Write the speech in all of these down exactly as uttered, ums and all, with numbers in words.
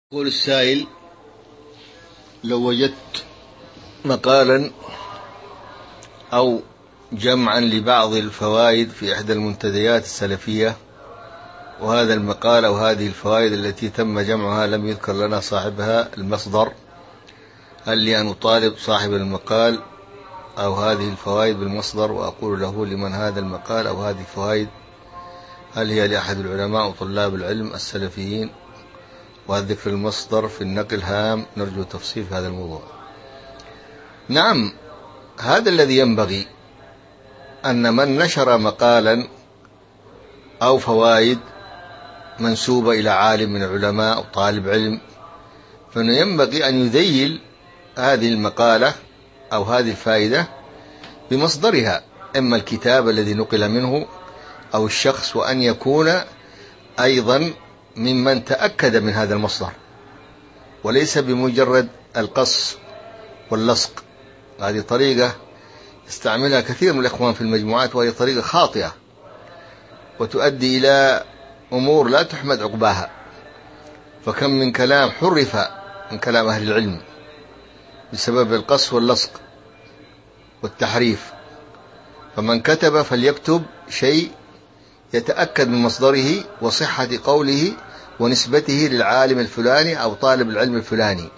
يقول السائل: لو وجدت مقالا أو جمعا لبعض الفوائد في إحدى المنتديات السلفية، وهذا المقال أو هذه الفوائد التي تم جمعها لم يذكر لنا صاحبها المصدر، هل لي أن أطالب صاحب المقال أو هذه الفوائد بالمصدر وأقول له لمن هذا المقال أو هذه الفوائد؟ هل هي لأحد العلماء وطلاب العلم السلفيين؟ وذكر المصدر في النقل هام، نرجو تفصيل في هذا الموضوع. نعم، هذا الذي ينبغي، أن من نشر مقالا أو فوائد منسوبة إلى عالم من العلماء أو طالب علم، فإنه ينبغي أن يذيل هذه المقالة أو هذه الفائدة بمصدرها، إما الكتاب الذي نقل منه أو الشخص، وأن يكون أيضا ممن تأكد من هذا المصدر، وليس بمجرد القص واللصق. هذه طريقة يستعملها كثير من الإخوان في المجموعات، وهي طريقة خاطئة وتؤدي إلى أمور لا تحمد عقباها. فكم من كلام حرف من كلام أهل العلم بسبب القص واللصق والتحريف. فمن كتب فليكتب شيء يتأكد من مصدره وصحة قوله ونسبته للعالم الفلاني أو طالب العلم الفلاني.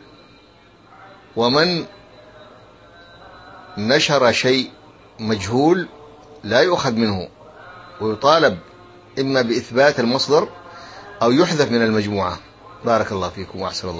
ومن نشر شيء مجهول لا يؤخذ منه، ويطالب إما بإثبات المصدر أو يحذف من المجموعة. بارك الله فيكم وأحسن الله.